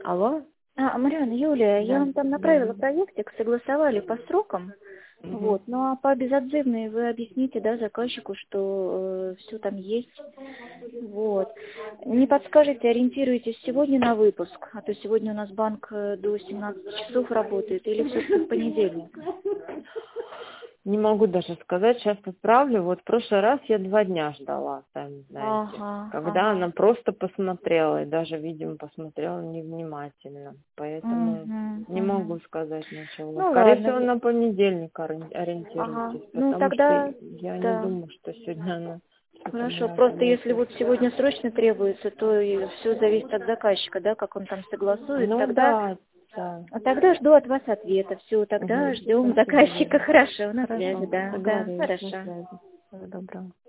Алло? Марьяна, Юлия, я Да, вам там да. направила проектик, согласовали по срокам. Вот, ну а по безотзывной вы объясните, да, заказчику, что все там есть. Вот. Не подскажете, ориентируетесь сегодня на выпуск, а то сегодня у нас банк до 17 часов работает, или все-таки в понедельник? Не могу даже сказать, сейчас отправлю. Вот в прошлый раз я 2 дня ждала, сами знаете. Ага, Когда ага. она просто посмотрела, и даже, видимо, посмотрела невнимательно. Поэтому не могу сказать ничего. Ну Скорее ладно, всего, на понедельник ага. ориентируйтесь, Ну потому что тогда, я не да. думаю, что сегодня она что-то Хорошо, мне просто если ответит. вот сегодня срочно требуется, то и все зависит от заказчика, да, как он там согласует. Ну Тогда, да, да. жду от вас ответа. Все, тогда ждем Спасибо, заказчика. Юля. Хорошо, на связи, Хорошо, да, договорились, на хорошо. связи. Всего доброго.